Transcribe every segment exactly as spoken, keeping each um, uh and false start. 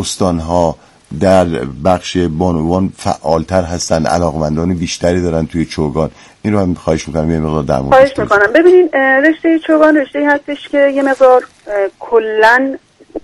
استانها در بخش بانوان فعالتر هستن، علاقمندان بیشتری دارن توی چوگان؟ این رو هم خواهش میکنم یه مقدار در موردش خواهش میکنم. ببینید رشته چوگان رشته هستش که یه مقدار کلن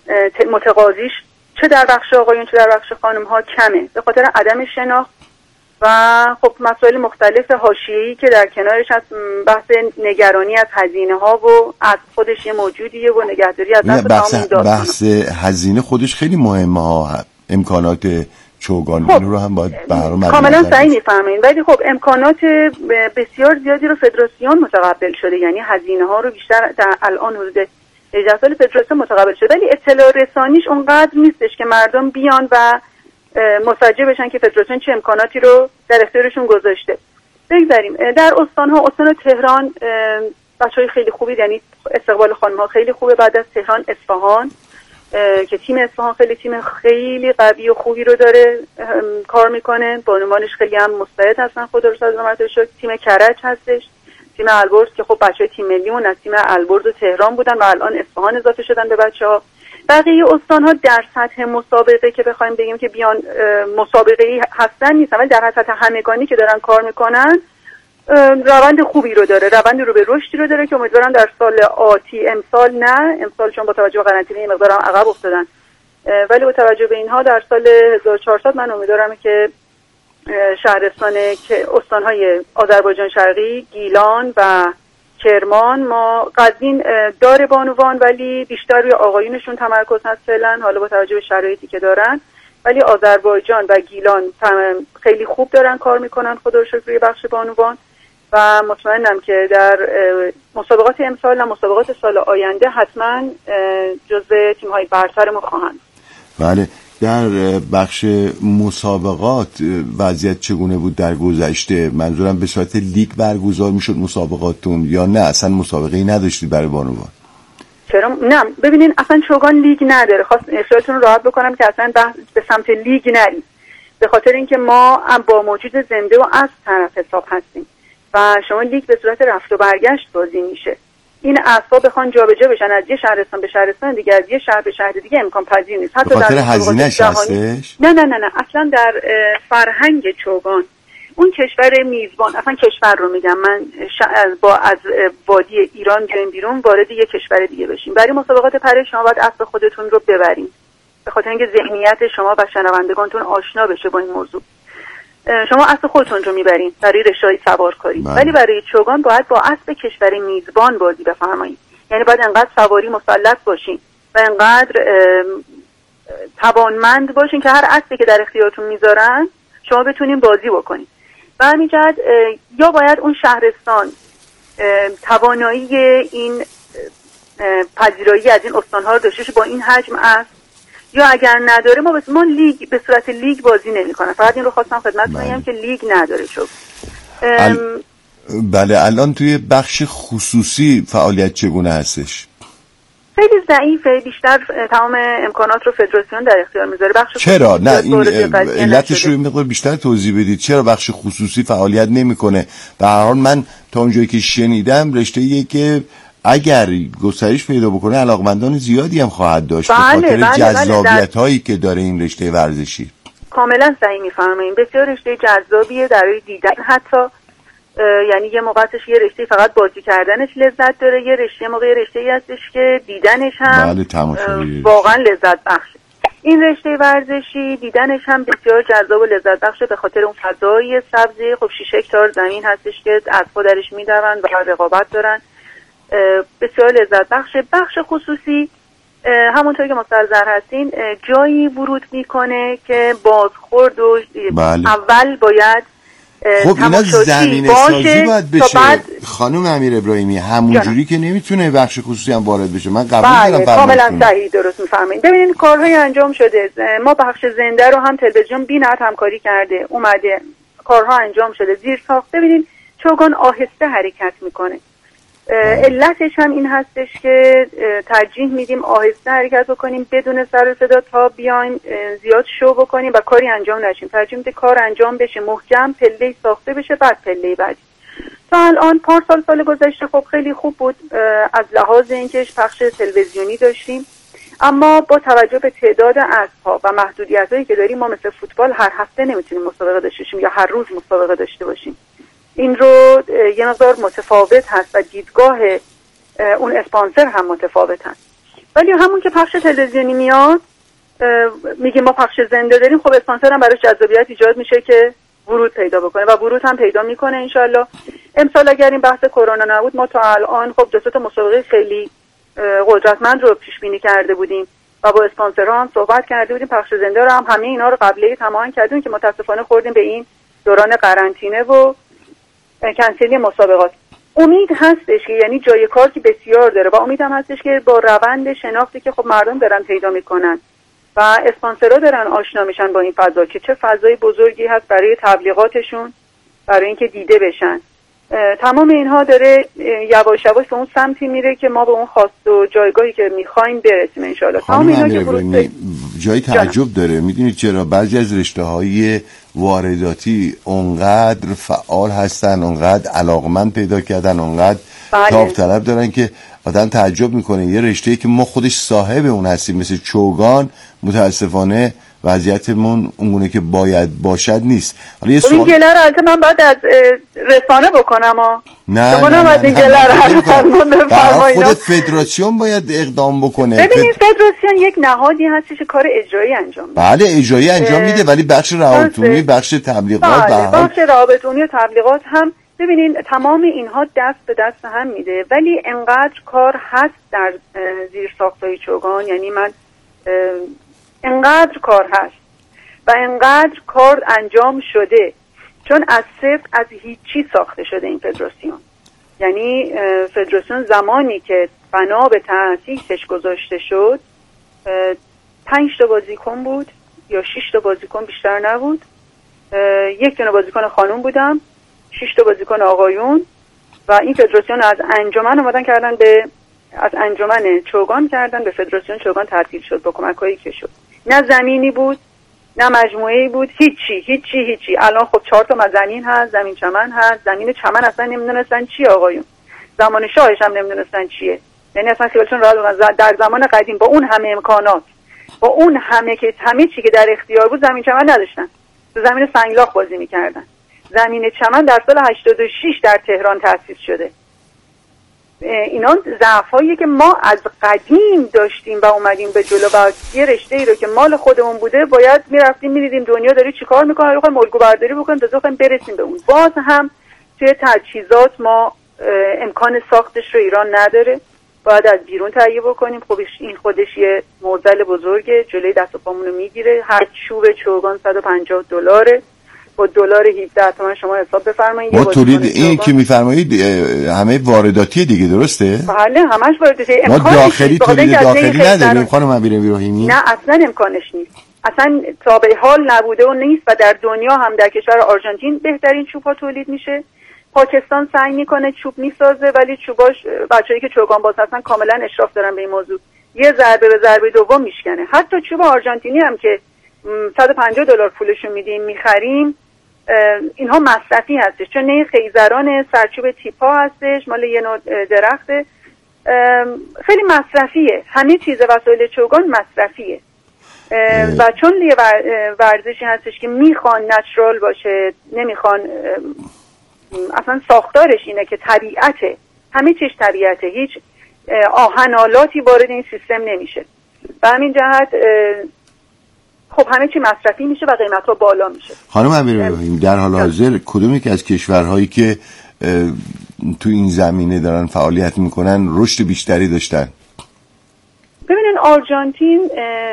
متقاضیش چه در بخش آقایون چه در بخش خانم ها کمه، به خاطر عدم شناخت و خب مسائل مختلف حاشیه‌ای که در کنارش هست. بحث نگرانی از هزینه ها و از خودش یه موجودیه و نگهداری از نفس بحث, بحث هزینه خودش خیلی مهمه ها، امکانات چوگان خب این رو هم باید برام کاملا صحیح میفرمایید، ولی خب امکانات بسیار زیادی رو فدراسیون متقبل شده، یعنی هزینه ها رو بیشتر در الان حدود هجده سال فدراسیون متقبل شده، ولی اطلاع رسانیش اونقدر نیستش که مردم بیان و متوجه بشن که فدراسیون چه امکاناتی رو در اختیارشون گذاشته. بگذاریم در استان‌ها، استان تهران بچهای خیلی خوبی، یعنی استقبال خانم‌ها خیلی خوبه. بعد از تهران اصفهان که تیم اصفهان خیلی تیم خیلی قوی و خوبی رو داره کار میکنه، بانوانش خیلی هم مستعد هستن، خدا رو سلامت شد. تیم کرج هستش، تیم البرز که خب بچهای تیم ملیمون از تیم البرز و تهران بودن و الان اصفهان اضافه شدن به بچه‌ها. بقیه استان‌ها در سطح مسابقه که بخوایم بگیم که بیان مسابقه‌ای هستن نیستن، ولی در سطح همگانی که دارن کار میکنن روند خوبی رو داره، روند رو به رشدی رو داره که امیدوارم در سال آتی، امسال نه، امسال چون با توجه به قرنطینه مقدار هم عقب افتادن، ولی با توجه به اینها در سال هزار و چهارصد من امیدوارم که شهرستان که استان‌های آذربایجان شرقی، گیلان و کرمان، ما قزوین داره بانوان ولی بیشتر روی آقایونشون تمرکز هست فعلا، حالا با توجه به شرایطی که دارن، ولی آذربایجان و گیلان خیلی خوب دارن کار میکنن خدا رو شکر روی بخش بانوان و مطمئنم که در مسابقات امسال و مسابقات سال آینده حتما جزو تیم‌های برتر ما خواهند. بله. در بخش مسابقات وضعیت چگونه بود در گذشته؟ منظورم به صورت لیگ برگزار میشد مسابقاتون یا نه اصلا مسابقه‌ای نداشتید برای بانوان؟ چرا نه، ببینین اصلا چوگان لیگ نداره. خواست اشارتون رو راحت بکنم که اصلا به سمت لیگ نرید، به خاطر اینکه ما با موجود زنده و از طرف حساب هستیم و شما لیگ به صورت رفت و برگشت بازی میشه. این اعصاب بخوان جابجا بشن از یه شهرستان به شهرستان دیگه، از یه شهر به شهر دیگه امکان پذیر نیست. حتی در هزینه‌اش هستش؟ نه نه نه نه اصلا در فرهنگ چوگان اون کشور میزبان، اصلا کشور رو میگم من، با از وادی ایران بیایم بیرون وارد یه کشور دیگه بشیم. برای مسابقات پره شما باید اسب خودتون رو ببرین، به خاطر اینکه ذهنیت شما و شنوندگانتون آشنا بشه با این موضوع. شما اسب خودتون رو میبرین برای رشای سوارکاری، ولی برای چوگان باید با اسب کشور میزبان بازی بفرمایید. یعنی باید انقدر سواری مسلط باشین و انقدر توانمند باشین که هر اسبی که در اختیارتون میذارن شما بتونین بازی بکنین. و همین جهت یا باید اون شهرستان توانایی این پذیرایی از این استان‌ها رو داشته با این حجم است، یا اگر نداره ما بس ما لیگ به صورت لیگ بازی نمی‌کنه. فقط این رو خواستم خدمتتون بگم که لیگ نداره. چون ال... بله. الان توی بخش خصوصی فعالیت چگونه هستش؟ خیلی ضعیفه، بیشتر تمام امکانات رو فدراسیون در اختیار میذاره. بخش چرا نه این علتش رو مقدار بیشتر توضیح بدید، چرا بخش خصوصی فعالیت نمی‌کنه؟ به هر حال من تا اونجایی که شنیدم رشته‌ایه که اگر گسترش پیدا بکنه علاقمندان زیادی هم خواهد داشت، بله، به خاطر بله، جذابیت هایی که داره این رشته ورزشی. کاملا صحیح میفرمایید، بسیار رشته جذابیه در دیدن، حتی یعنی یه موقع هستش یه رشته فقط بازی کردنش لذت داره، یه رشته موقع رشته‌ای هستش که دیدنش هم بله واقعا لذت بخشه. این رشته ورزشی دیدنش هم بسیار جذاب و لذت بخشه به خاطر اون فضای سبزی. خب شش هکتار زمین هستش که از خودش میدون و رقابت دارن، بسیار لذت بخشه. بخش خصوصی همونطور که مستحضر هستین جایی ورود میکنه که بازخورد و بله. اول باید خب اینا زمین سازی باید بشه بعد... خانم امیر ابراهیمی همونجوری که نمیتونه بخش خصوصی هم وارد بشه. من قبول دارم. بله کاملا صحیح درست میفهمین. ببینید کارهای انجام شده، ما بخش زنده رو هم تلویزیون بی‌نهایت همکاری کرده اومده، کارها انجام شده زیر ساخت. ببینید چوگان آهسته حرکت میکنه، علتش هم این هستش که ترجیح میدیم آهسته حرکت بکنیم بدون سر و صدا تا بیایم زیاد شو بکنیم و کاری انجام نشیم. ترجیح میدیم کار انجام بشه محکم، پله ساخته بشه بعد پله بعدی. تا الان پارسال سال گذشته خب خیلی خوب بود از لحاظ اینکه پخش تلویزیونی داشتیم، اما با توجه به تعداد اسب‌ها و محدودیت‌هایی که داریم ما مثل فوتبال هر هفته نمیتونیم مسابقه داشته باشیم یا هر روز مسابقه داشته باشیم. این رو یه مقدار متفاوت هست و دیدگاه اون اسپانسر هم متفاوت هست. ولی همون که پخش تلویزیونی میاد میگیم ما پخش زنده داریم، خب اسپانسر هم براش جذابیت ایجاد میشه که ورود پیدا بکنه و ورود هم پیدا میکنه انشالله. امسال اگر این بحث کرونا نبود ما تا الان خب دو تا مسابقه خیلی قدرتمند رو پیش بینی کرده بودیم و با اسپانسرها هم صحبت کرده بودیم، پخش زنده رو هم همه اینا رو قبله تمام کردیم که متاسفانه خوردیم به این دوران قرنطینه و کنسلی مسابقات. امید هستش که یعنی جای کار که بسیار داره و امید هم هستش که با روند شناختی که خب مردم دارن پیدا میکنن و اسپانسرها دارن آشنا میشن با این فضا که چه فضای بزرگی هست برای تبلیغاتشون، برای اینکه دیده بشن، تمام اینها داره یواش یواش به اون سمتی میره که ما به اون خواست و جایگاهی که میخوایم برسیم ان شاء الله. تمام اینا که برای جای تعجب داره. میدونید چرا؟ بعضی از رشته‌های وارداتی اونقدر فعال هستن، اونقدر علاقمند پیدا کردن، اونقدر تاب طلب دارن که آدم تعجب میکنه. یه رشته‌ای که ما خودش صاحب اون هستیم مثل چوگان، متاسفانه وضعیتمون اونگونه که باید باشد نیست. حالا یه سوال... این گله رو البته من باید از رسانه بکنم ها. نه نه نه, این گله رو خود فدراسیون باید اقدام بکنه. ببینید فد... فدراسیون یک نهادی هستش که کار اجرایی انجام میده. بله اجرایی انجام میده، ولی بخش روابطونی، بخش تبلیغات، بله بخش روابطونی و تبلیغات هم ببینین تمام اینها دست به دست هم میده، ولی انقدر کار هست در زیر ساختای چوگان، یعنی من انقدر کار هست و انقدر کار انجام شده، چون از صفر از هیچی ساخته شده این فدراسیون. یعنی فدراسیون زمانی که بنا به تأسیسش گذاشته شد پنج تا بازیکن بود یا شش تا بازیکن بیشتر نبود، یک دونه بازیکن خانم بودم، شش تا بازیکن آقایون و این فدراسیون از انجمن اومدن کردن به از انجمن چوگان کردن به فدراسیون چوگان تبدیل شد با کمک‌هایی که شد. نه زمینی بود نه مجموعه‌ای بود، هیچی هیچی هیچی. الان خب چهار تا مزنین هست، زمین چمن هست. زمین چمن اصلا نمیدونستن چیه آقایون، زمان شاهش هم نمیدونستن چیه. یعنی اصلا خیالشون راحت در زمان قدیم با اون همه امکانات، با اون همه که همه چی که در اختیار بود، زمین چمن نداشتن، تو زمین سنگلاخ بازی میکردن. زمین چمن در سال هشتاد و شش در تهران تأسیس شده. اینا ضعفاییه که ما از قدیم داشتیم و اومدیم به جلو و یه رشته‌ای رو که مال خودمون بوده باید میرفتیم می‌دیدیم دنیا داره چیکار میکنه، رو خواهیم الگو برداری بکنیم تا بخوایم برسیم به اون. باز هم توی تجهیزات ما امکان ساختش رو ایران نداره، باید از بیرون تهیه بکنیم. خب این خودش یه معضل بزرگه، جلوی دست و پامون رو میگیره. هر چوب چوگان صد و پنجاه دلاره، با دلار هفده تومن شما حساب بفرمایید. ما تولید این که میفرمایید همه وارداتی دیگه، درسته؟ بله همش وارداتی. ما داخلی تولید داخلی نداریم خانم امیر ابراهیمی. نه اصلا امکانش نیست، اصلا تابع حال نبوده و نیست و در دنیا هم در کشور آرژانتین بهترین چوب ها تولید میشه. پاکستان سعی میکنه چوب میسازه ولی چوباش بچه‌ای که چوگان باز هستن کاملا اشراف دارن به این موضوع، یه ضربه به ضربه دوم میشکنه. حتی چوب آرژانتینی هم که صد و پنجاه دلار پولشو میدیم میخریم، اینها مصرفی هستش، چون نه خیزران سرچوب تیپا هستش، مال یه نوع درخته، خیلی مصرفیه. همه چیز وسایل چوگان مصرفیه و چون یه ورزشی هستش که میخوان نچرال باشه، نمیخوان اصلا ساختارش اینه که طبیعته، همه چیز طبیعته، هیچ آهنالاتی وارد این سیستم نمیشه. به همین جهت خب همه چی مصرفی میشه و قیمت ها بالا میشه. خانم امیرابراهیم در حال حاضر کدوم یک از کشورهایی که تو این زمینه دارن فعالیت میکنن رشد بیشتری داشتن؟ ببینن آرژانتین،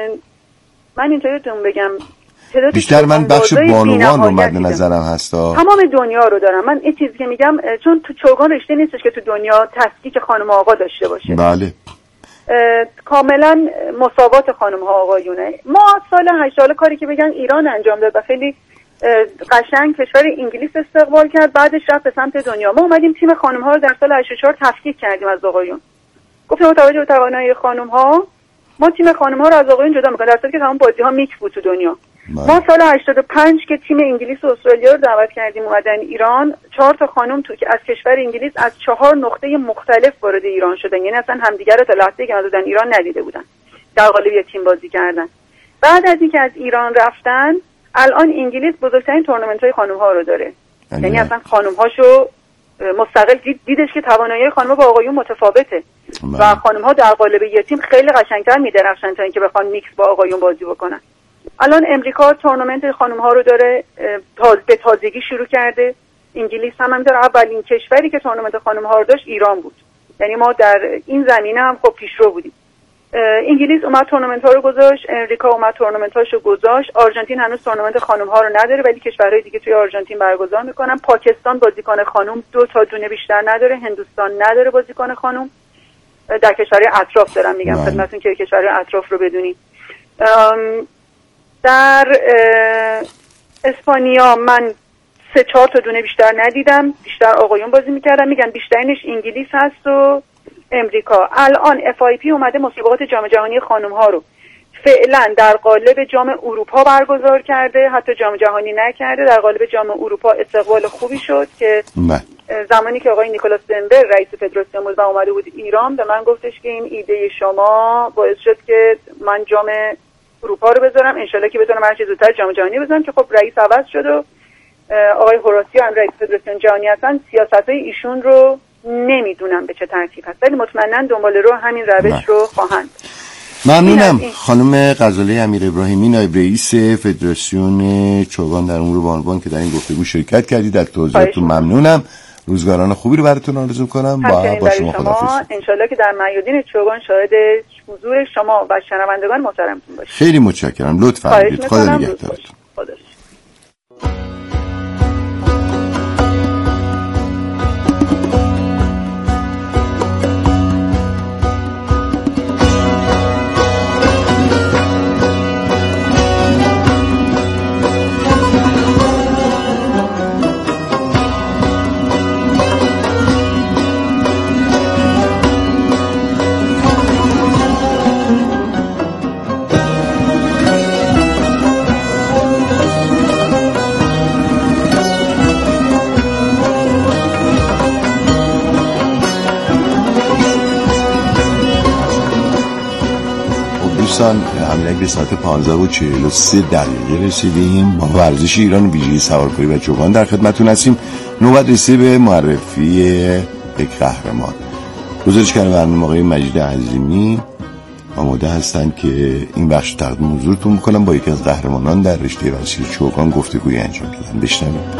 من اینطوری بهتون بگم بیشتر من بخش بانوان رو مد نظرم هستا، تمام دنیا رو دارم. من این چیزی که میگم چون تو چوگان رشته نیستش که تو دنیا تفکیک خانم و آقا داشته باشه. بله کاملا مساوات خانم ها آقایونه. ما سال هشت سال کاری که بگن ایران انجام داد و خیلی قشنگ کشور انگلیس استقبال کرد، بعدش رفت به سمت دنیا. ما اومدیم تیم خانم ها رو در سال هشتاد و چهار تفکیک کردیم از آقایون، گفتیم با توجه به توانایی خانم ها ما تیم خانم ها رو از آقایون جدا میکنیم، در صورتی که تمام بازی ها میک بود تو دنیا. بله. ما سال هشتاد و پنج که تیم انگلیس و استرالیا رو دعوت کردیم اومدن ایران، چهار تا خانم تو که از کشور انگلیس از چهار نقطه مختلف وارد ایران شدن، یعنی اصلا همدیگه رو تا لحظه‌ای که اومدن ایران ندیده بودن. در قالب یک تیم بازی کردن. بعد از اینکه از ایران رفتن الان انگلیس بزرگترین تورنمنت‌های خانم‌ها رو داره. یعنی اصلا خانم‌هاشو مستقل دید دیدش که توانایی خانم‌ها با آقایون متفاوته و خانم‌ها در قالب یک تیم خیلی قشنگتر می‌درخشن تا اینکه بخوان میکس با آقایون بازی بکنن. الان امریکا تورنمنت خانم‌ها رو داره تاز به تازگی شروع کرده. انگلیس هم همینطور اولین کشوری که تورنمنت خانم‌ها رو داشت ایران بود. یعنی ما در این زمینه هم خب پیشرو بودیم. انگلیس اومد تورنمنت ها رو گذاشت، امریکا اومد تورنمنت هاشو گذاشت، آرژانتین هنوز تورنمنت خانم ها رو نداره ولی کشورهای دیگه توی آرژانتین برگزار میکنن. پاکستان بازیکن خانم دو تا دونه بیشتر نداره، هندوستان نداره بازیکن خانم. در کشورهای اطراف دارم میگم خدمتتون که کشورهای اطراف رو بدونید. در اسپانیا من سه چهار تا دونه بیشتر ندیدم، بیشتر آقایون بازی میکردن. میگن بیشترینش انگلیس هست و امریکا. الان اف آی پی اومده مسابقات جام جهانی خانم ها رو فعلا در قالب جام اروپا برگزار کرده، حتی جام جهانی نکرده. در قالب جام اروپا استقبال خوبی شد که مه. زمانی که آقای نیکولاس دنبر رئیس فدراسیون بود و اومده بود ایران به من گفتش که این ایده شما باعث شد که من جام اروپا رو بذارم، انشالله که بتونم هر چه زودتر جام جهانی بذارم، که خب رئیس عوض شد و آقای هوراسیو هم رئیس فدراسیون جهانی هستن. سیاست‌های ایشون رو نمیدونم به چه ترتیب هست ولی مطمئناً دنبال رو همین روش رو خواهند. ممنونم. خانم غزاله امیر ابراهیمی نایب رئیس فدراسیون چوگان در امور بانوان که در این گفتگو شرکت کردید، در توضیحاتتون ممنونم. روزگاران خوبی رو براتون آرزو کنم. با با شما خداحافظ. انشالله که در میادین چوگان شاهد حضور شما و شنوندگان محترمتون باشیم. خیلی متشکرم. لطفاً خدا نگهدارتون. همین به ساعت پانزده و چهل و سه دقیقه رسیدیم. با ورزش ایران ویژه سوارکاری و چوگان در خدمتتون هستیم. نوبت رسیده به معرفی یک قهرمان. گزارشگر برنامه آقای مجید عظیمی آماده هستند که این بخش تقدیم حضورتون میکنم. با یکی از قهرمانان در رشته ورزشی چوگان گفتگوی انجام دادن. بشنوید.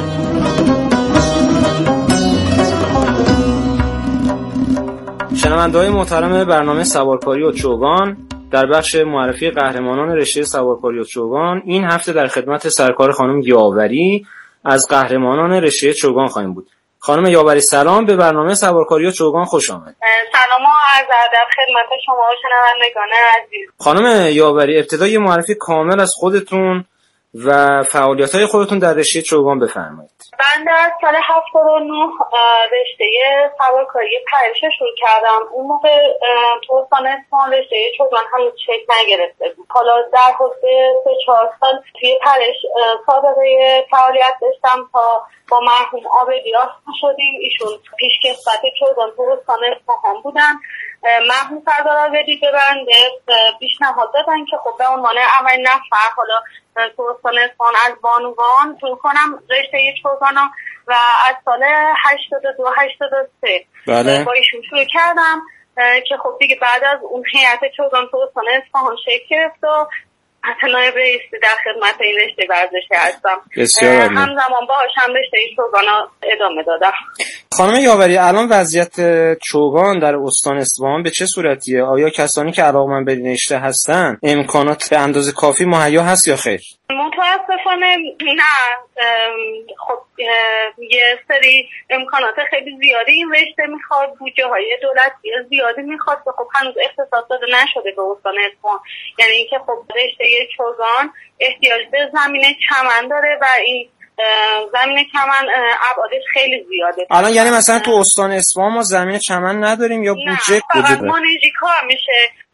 شنونده‌های محترم برنامه سوارکاری و چوگان، در بخش معرفی قهرمانان رشته سوارکاری و چوگان این هفته در خدمت سرکار خانم یاوری از قهرمانان رشته چوگان خواهیم بود. خانم یاوری سلام، به برنامه سوارکاری و چوگان خوش آمد. سلام و عرض ادب خدمت شما و شنوندگان عزیز. خانم یاوری ابتدا یه معرفی کامل از خودتون و فعالیت‌های خودتون در رشته چوگان بفرمایید. من در سال هفتاد و نه رشته سوارکاری پرش شروع کردم. اون موقع تو استان اصفهان رشته چوگان هنوز شکل نگرفته بود. حالا در حدود سه چهار سال توی پرش سابقه فعالیت داشتم تا با مرحوم آبدی آشنا شدیم. ایشون پیشکسوت چوگان تو استان اصفهان بودن. مرحوم سردار آبدی به بنده پیشنهاد دادن که خب به عنوان اولین نفر حالا تو استان اصفهان از بانوان شروع کنم رشته چوگان و از سال هشتاد و دو هشتاد و سه بله. با ایشون شروع کردم که خب دیگه بعد از اون هیئت چوگان تو استان اصفهان شکل گرفت و حتی نایب رئیس در خدمت این رشته ورزشی هستم. همزمان باهاش هم رشته چوگان ادامه دادم. خانم یاوری، الان وضعیت چوگان در استان اصفهان به چه صورتیه؟ آیا کسانی که علاقه‌مند به رشته هستن امکانات به اندازه کافی مهیا هست یا خیر؟ متاسفانه نه. خب یه سری امکانات خیلی زیادی این رشته میخواد، بودجه های دولتی زیادی میخواد که خب هنوز اختصاص داده نشده به استان اصفهان. یعنی اینکه خب رشته چوگان احتیاج به زمین چمن داره و این زمین چمن ابعادش خیلی زیاده. الان یعنی مثلا تو استان اصفهان ما زمین چمن نداریم یا بودجه وجود داره؟ مانیجی کار میشه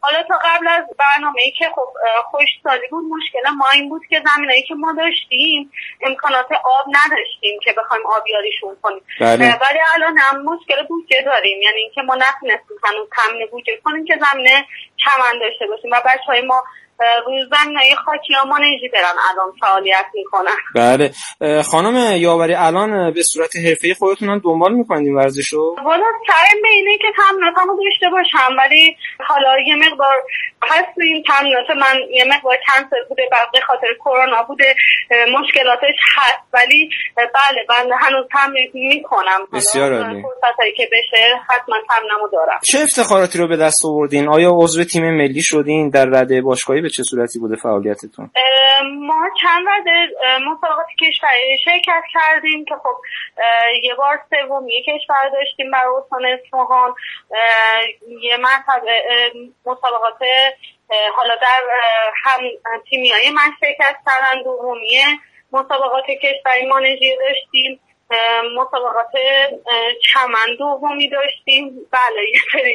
حالا تا قبل از برنامه‌ای که خب خشکسالی بود، مشکل ما این بود که زمینایی که ما داشتیم امکانات آب نداشتیم که بخوایم آبیاریشون کنیم. بله. ولی الان هم مشکل بودجه داریم، یعنی اینکه ما نتونستیم هنوز تامین بودجه کنیم که زمینه چمن داشته باشیم و بچهای ما روی زمینای خاکی ها مانیجی برن الان فعالیت میکنن. بله. خانم یاوری، الان به صورت حرفه‌ای خودتون هم دنبال میکنید این ورزشو؟ والا سعیم به اینه که تمریناتمو داشته باشم، ولی حالا یه مقدار هست این تمرینات من یه مقدار کنسل بوده به خاطر کرونا بوده، مشکلاتش هست، ولی بله من هنوز تمرین میکنم. بسیار عالی. فرصتی که بشه حتما تمرینمو دارم. چه افتخاراتی رو به دست آوردین؟ آیا عضو تیم ملی شدین؟ در رده باشگاهی به چه صورتی بوده فعالیتتون؟ ما چند رده مسابقات کشوری شرکت کردیم که خب یه بار سومی کشور داشتیم برای استان اصفهان، یه مرتبه مسابقات حالا در هم تیمیای من شرکت کردن، دومی مسابقات کشوری مانجی داشتیم، مسابقات چمن دومی داشتیم. بله یه سری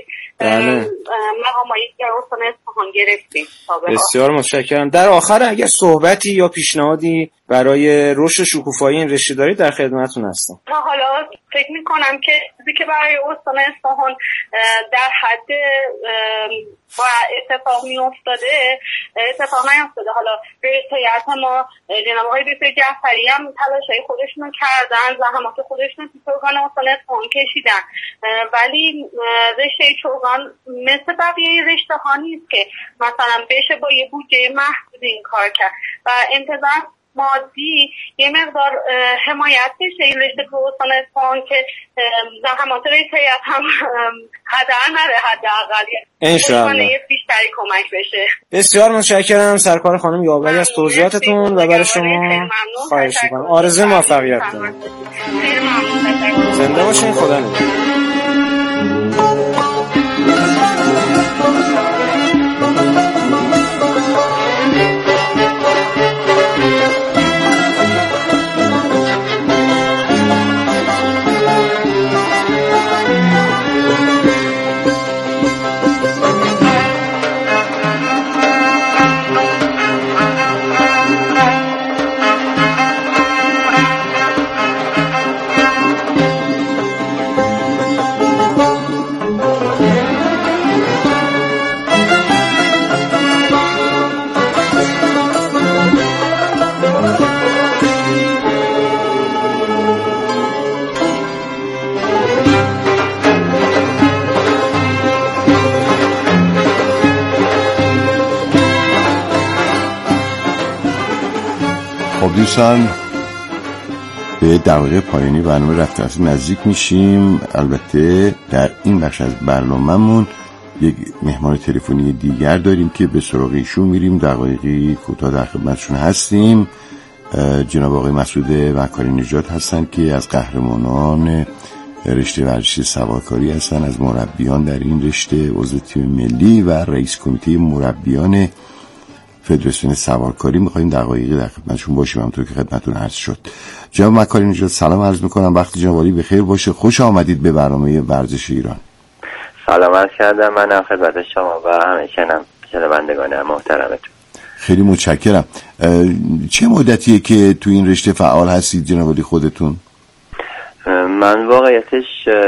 مقامایی در استان اصفهان گرفتیم. بسیار متشکرم. در آخر اگر صحبتی یا پیشنهادی برای رشد شکوفایی این رشته دارید در خدمتتون هستم. تا حالا فکر می‌کنم که چیزی که برای استان اصفهان در حد با اتفاق میافتاده اتفاق نیافتاده. حالا رئیس ما جناب آقای دکتر جعفری هم تلاشای خودشونو کردن، زحمات خودشونو تو چوگان استان اصفهان کشیدن، ولی رشته چوگان مثل بقیه رشته ها نیست که مثلا بشه با یه بودجه محدود این کار کرد و انتظار مادی یه مقدار حمایت بشه این رشته تو استان اصفهان که زحمات رئیس هیئت هم هدر نره، حداقل انشاءالله بیشتری کمک بشه. بسیار متشکرم سرکار خانم یاوری از توضیحاتتون و برای شما خواهش می‌کنم. آرزوی موفقیت دارم. زنده باشین. خدا نگهدار. دوستان به دقیقه پایانی برنامه رفته رفته نزدیک میشیم. البته در این بخش از برنامه‌مون یک مهمان تلفنی دیگر داریم که به سراغ ایشون میریم. دقایقی کوتاه در خدمتشون هستیم. جناب آقای مسعود مکاری نژاد هستن که از قهرمانان رشته ورزشی سوارکاری هستن، از مربیان در این رشته، عضو تیم ملی و رئیس کمیته مربیان فدراسیون سوارکاری. می‌خوایم دقایقی در خدمتشون باشیم همونطور که خدمتتون عرض شد. جناب مکاری نژاد سلام عرض می‌کنم، وقت جناب عالی بخیر باشه. خوش آمدید به برنامه ورزش ایران. سلام عرض کردم. منم خدمت شما و همچنین شنوندگان محترمتون. خیلی متشکرم. چه مدتیه که تو این رشته فعال هستید جناب عالی خودتون؟ من واقعیتش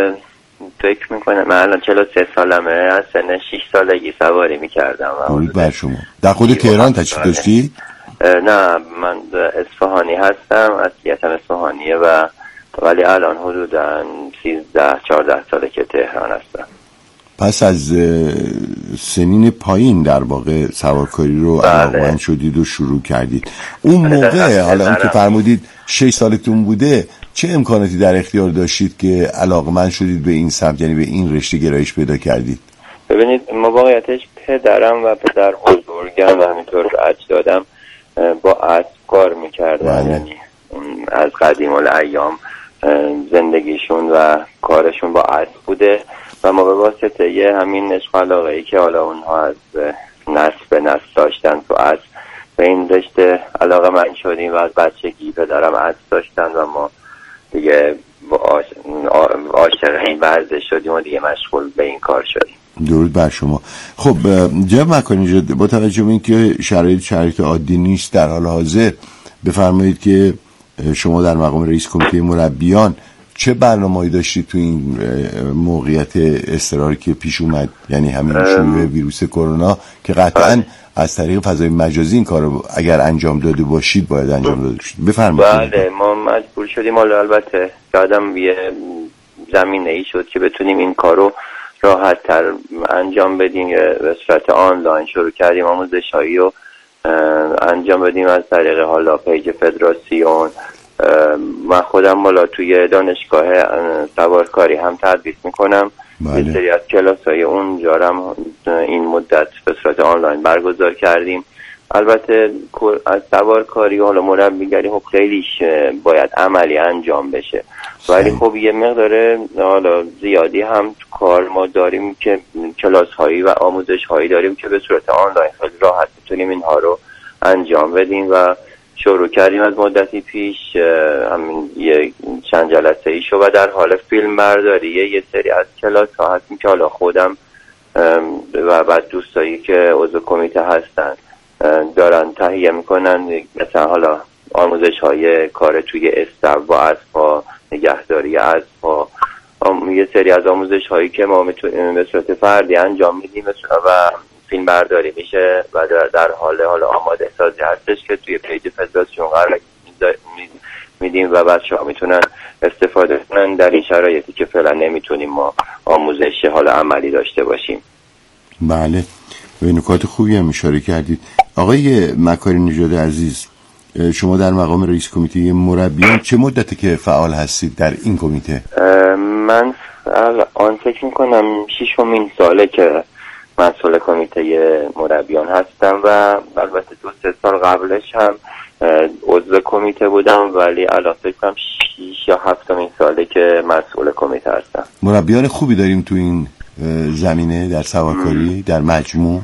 فکر میکنم من الان چهل و سه سالمه، از سن شش سالگی سواری میکردم. درود بر شما. در خود تهران تشریف داشتی؟ نه من اصفهانی هستم، اصلیتم اصفهانیه و ولی الان حدوداً سیزده چهارده ساله که تهران هستم. پس از سنین پایین در واقع سوارکاری رو علاقه‌مند شدید و شروع کردید. اون موقع حالا اون که فرمودید شش سالتون بوده، چه امکاناتی در اختیار داشتید که علاقه‌مند شدید به این سمت، یعنی به این رشته گرایش پیدا کردید؟ ببینید ما واقعیتش پدرم و پدر بزرگم و همینطور اجدادم با اسب کار میکردن، یعنی از قدیم الایام زندگیشون و کارشون با اسب بوده و ما به واسطه یه همین عشق و علاقه‌ای که حالا اونها از نسل به نسل داشتن تو اسب به این رشته علاقه من شدیم و از بچگی پدرم اسب داشتن و ما دیگه عاشق این ورزش شدیم و دیگه مشغول به این کار شدیم. درود بر شما. خب جناب مکانی، با توجه به اینکه شرایط شرایط عادی نیست در حال حاضر، بفرمایید که شما در مقام رئیس کمیته مربیان چه برنامه‌ای داشتید تو این موقعیت اضطراری که پیش اومد، یعنی همین شیوع ویروس کرونا که قطعاً از طریق فضای مجازی این کارو اگر انجام داده باشید باید انجام داده باشید. بفرمایید. بله، ما مجبور شدیم، حالا البته یادم یه زمینه‌ای شد که بتونیم این کارو راحت تر انجام بدیم، به صورت آنلاین شروع کردیم آموزش‌هایی رو انجام بدیم از طریق حالا پیج فدراسیون. من خودم حالا توی دانشگاه سوارکاری هم تدریس میکنم. بله. یه سری از کلاس‌های اونجا هم این مدت به صورت آنلاین برگزار کردیم. البته از سوارکاری حالا مربیگری خب خیلیش باید عملی انجام بشه، ولی خب یه مقدار حالا زیادی هم تو کار ما داریم که کلاس هایی و آموزش هایی داریم که به صورت آنلاین خیلی راحت بتونیم اینها رو انجام بدیم و شروع کردیم از مدتی پیش همین یه چند جلسه ایشو و در حال فیلم برداری یه سری از کلاس ها هستیم که حالا خودم و بعد دوستایی که عضو کمیته هستن دارن تهیه میکنن، مثلا حالا آموزش های کار توی استو و اسبا، نگهداری اسبا، یه سری از آموزش هایی که ما میتونیم به صورت فردی انجام میدیم و فیلم برداری میشه و در, در حال حال آماده سازی هستش که توی پیج فدراسیون قرار میدیم و بچه‌ها میتونن استفاده کنن در این شرایطی که فعلا نمیتونیم ما آموزش حالا عملی داشته باشیم. بله، به نکات خوبی هم اشاره کردید. آقای مکاری نژاد عزیز، شما در مقام رئیس کمیته مربیان چه مدتی که فعال هستید در این کمیته؟ من الان فکر میکنم ششمین ساله که مسئول کمیته مربیان هستم و البته دو سه سال قبلش هم عضو کمیته بودم، ولی الان فکر کنم شش یا هفتمین ساله که مسئول کمیته هستم. مربیان خوبی داریم تو این زمینه در سوارکاری در مجموع؟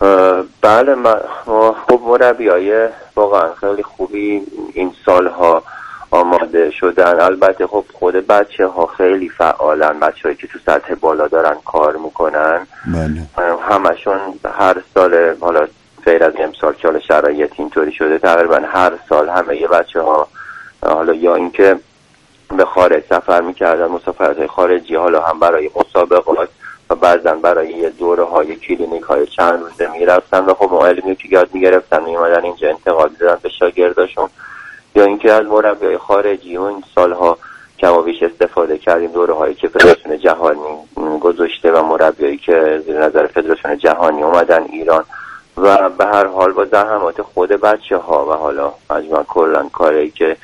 بله، ما خب مربیای واقعا خیلی خوبی این سالها آماده شدن. البته خب خود بچه ها خیلی فعالن، بچه هایی که تو سطح بالا دارن کار میکنن. بله. همشون هر سال، حالا غیر از امسال که حالا شرایط اینطوری شده، تقریبا هر سال همه یه بچه ها حالا یا اینکه به خارج سفر میکردن، مسافرت های خارجی، حالا هم برای مسابقات و بعضا برای یه دوره های کلینیک های چند روزه میرفتن و خب علمی که یاد میگرفتن میومدن اینجا انتقال میدادن به شاگرداشون، یا اینکه از مربیای خارجی و این سالها کم و بیش استفاده کردیم دوره هایی که فدراسیون جهانی گذاشته و مربیایی که زیر نظر فدراسیون جهانی اومدن ایران و به هر حال با زحمات خود بچه ها و حالا مجموعاً کلاً کاری که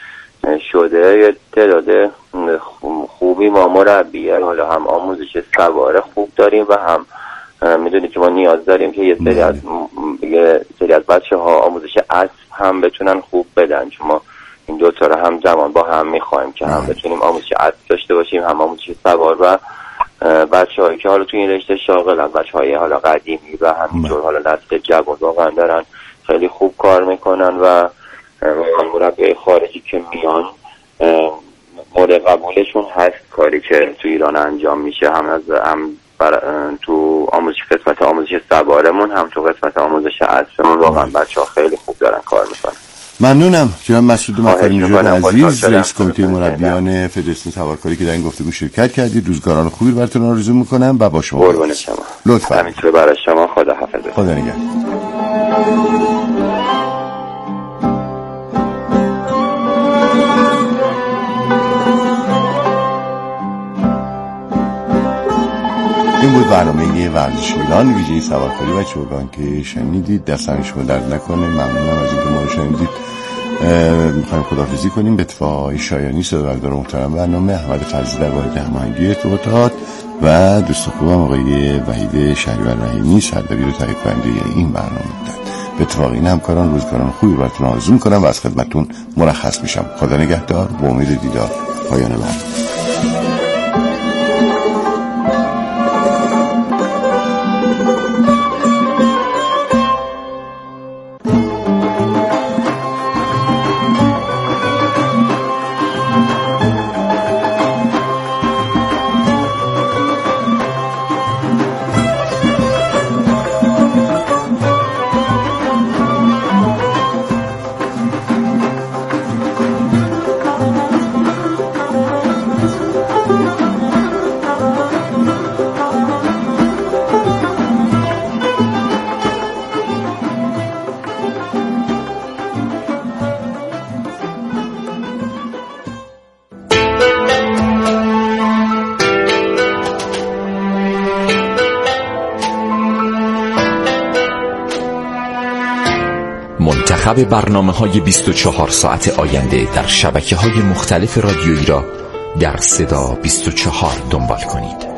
شده یه تعداد خوبی ما مربی حالا هم آموزش سواره خوب داریم و هم میدونید که ما نیاز داریم که یه سری از یه سری از بچه ها آموزش اسب هم بتونن خوب بدن، چون ما این دو تا رو هم زمان با هم میخوایم که هم بتونیم آموزش اسب داشته باشیم هم آموزش سوار و بچه هایی که حالا تو این رشته شاغلن، بچه های حالا قدیمی و همینطور حالا نسل جوان واقعا دارن خیلی خوب کار میکنن و مربی خارجی که میان مورد قبولشون هست کاری که تو ایران انجام میشه، هم از هم تو آموزش قسمت آموزش سوارمون هم تو قسمت آموزش اسبمون واقعا بچه ها خیلی خوب دارن کار میکنن. ممنونم جناب مسعود مکاری نژاد عزیز، رئیس کمیته مربیان فدراسیون سوارکاری که در این گفتگو شرکت کردید. روزگاران خوبی براتون آرزو میکنم و با شما قربان شما. لطفا. همینطور برای شما. خدا حافظ. خدا نگهدار. این بود برنامه ورزش ایران ویژه سوارکاری و چوگان که شنیدید. دستم شما درد نکنه. ممنونم از اینکه ما رو شنیدید. میخوایم خداحافظی کنیم به اتفاقای شایانی صداوردار محترم برنامه احمد فضلی در واحد هماهنگی ارتباطات و دوست خوبم آقای وحید شهریور رحیمی سردبیر و تهیه کننده این برنامه بودن. به اتفاق این همکاران روزگاران خوبی براتون آرزو میکنم و از خدمتتون مرخص میشم. خدا نگهدار. با امید دیدار. پایان برنامه. انتخاب برنامه‌های بیست و چهار ساعت آینده در شبکه‌های مختلف رادیویی را در صدا بیست و چهار دنبال کنید.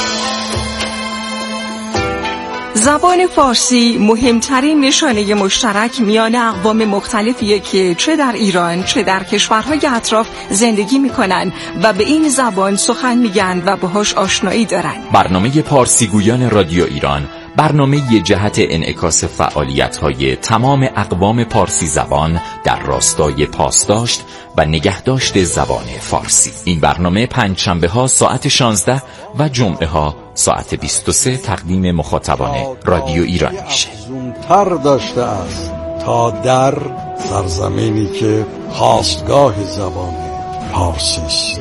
زبان فارسی مهمترین نشانه مشترک میان اقوام مختلفیه که چه در ایران چه در کشورهای اطراف زندگی میکنن و به این زبان سخن میگن و باهاش آشنایی دارن. برنامه پارسیگویان رادیو ایران برنامه ی جهت انعکاس فعالیت‌های تمام اقوام پارسی زبان در راستای پاسداشت و نگهداشت زبان فارسی. این برنامه پنجشنبه ها ساعت شانزده و جمعه ها ساعت بیست و سه تقدیم مخاطبان رادیو ایران میشه. زونتر داشته است تا در سرزمینی که خاستگاه زبان فارسی است.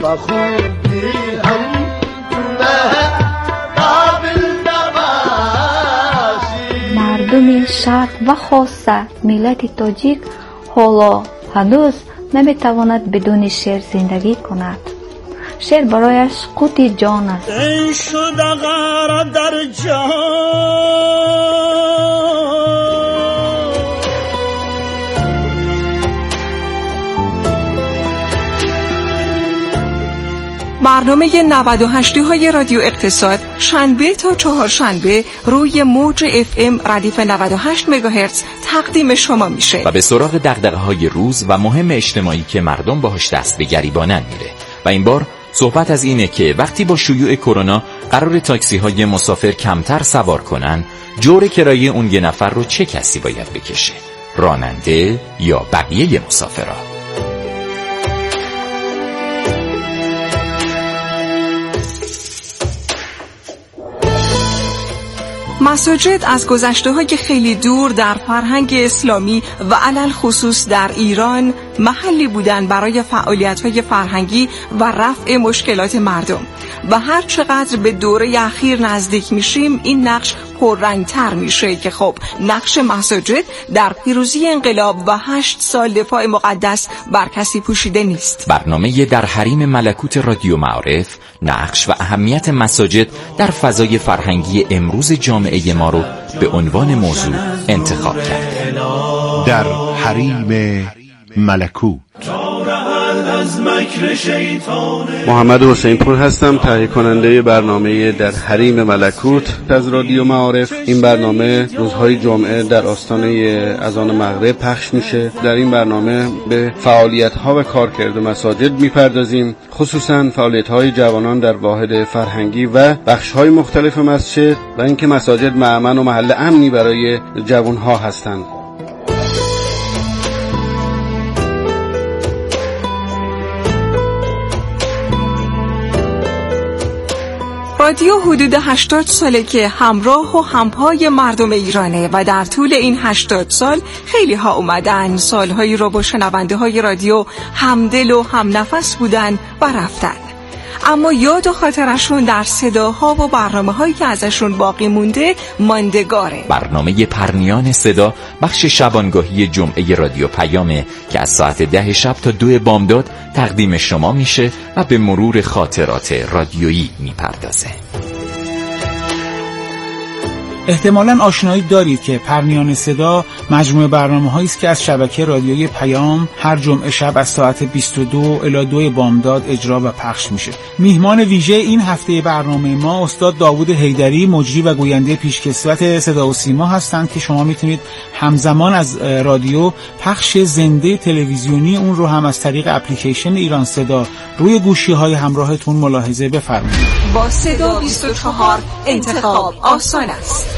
مردم شرق و خاصه ملت تاجیک حالا هنوز نمیتواند بدون شعر زندگی کند. شعر برایش قوت جان است. ای شده غره در جان برنامه نود و هشت های رادیو اقتصاد شنبه تا چهارشنبه روی موج اف ام ردیف نود و هشت مگاهرتز تقدیم شما میشه و به سراغ دغدغه‌های روز و مهم اجتماعی که مردم باهاش دست به گریبانن میره. و این بار صحبت از اینه که وقتی با شیوع کرونا قرار تاکسی های مسافر کمتر سوار کنن، جور کرایه اون یه نفر رو چه کسی باید بکشه؟ راننده یا بقیه مسافرها؟ مساجد از گذشته‌های خیلی دور در فرهنگ اسلامی و علل خصوص در ایران محلی بودن برای فعالیت‌های فرهنگی و رفع مشکلات مردم و هر چقدر به دوره اخیر نزدیک میشیم این نقش پررنگ‌تر میشه که خب نقش مساجد در پیروزی انقلاب و هشت سال دفاع مقدس بر کسی پوشیده نیست. برنامه در حریم ملکوت رادیو معارف نقش و اهمیت مساجد در فضای فرهنگی امروز جامعه ما رو به عنوان موضوع انتخاب کرد. در حریم ملکوت محمد حسین پور هستم، تهیه کننده برنامه در حریم ملکوت از رادیو معارف. این برنامه روزهای جمعه در آستانه اذان مغرب پخش میشه. در این برنامه به فعالیت‌ها و کارکرد مساجد میپردازیم، خصوصا فعالیت‌های جوانان در واحد فرهنگی و بخش‌های مختلف مسجد و اینکه مساجد مأمن و محل امنی برای جوان‌ها هستند. رادیو حدود هشتاد ساله که همراه و همپای مردم ایرانه و در طول این هشتاد سال خیلی ها اومدن، سالهایی رو با شنونده های رادیو همدل و هم نفس بودن و رفتن، اما یاد و خاطرشون در صداها و برنامه هایی که ازشون باقی مونده ماندگاره. برنامه پرنیان صدا بخش شبانگاهی جمعه رادیو پیامه که از ساعت ده شب تا دو بامداد تقدیم شما میشه و به مرور خاطرات رادیویی میپردازه. احتمالاً آشنایی دارید که پرنیان صدا مجموعه برنامه‌هایی است که از شبکه رادیویی پیام هر جمعه شب از ساعت بیست و دو الی دو بامداد اجرا و پخش میشه. میهمان ویژه این هفته برنامه ما استاد داوود حیدری، مجری و گوینده پیشکسوت صدا و سیما هستند که شما میتونید همزمان از رادیو پخش زنده تلویزیونی اون رو هم از طریق اپلیکیشن ایران صدا روی گوشی‌های همراهتون ملاحظه بفرمایید. با صدا بیست و چهار انتخاب آسان است.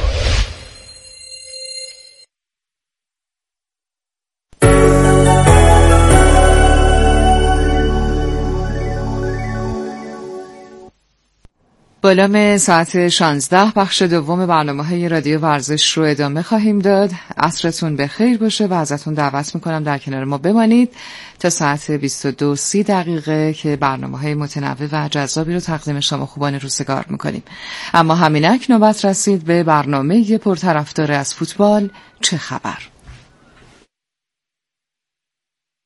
بالام ساعت شانزده بخش دوم برنامه‌های رادیو ورزش رو ادامه خواهیم داد. عصرتون بخیر باشه و ازتون دعوت میکنم در کنار ما بمانید تا ساعت بیست و دو سی دقیقه که برنامه‌های متنوع و جذابی رو تقدیم شما خوبان روزگار میکنیم. اما همینک نوبت رسید به برنامه پرطرفدار از فوتبال چه خبر؟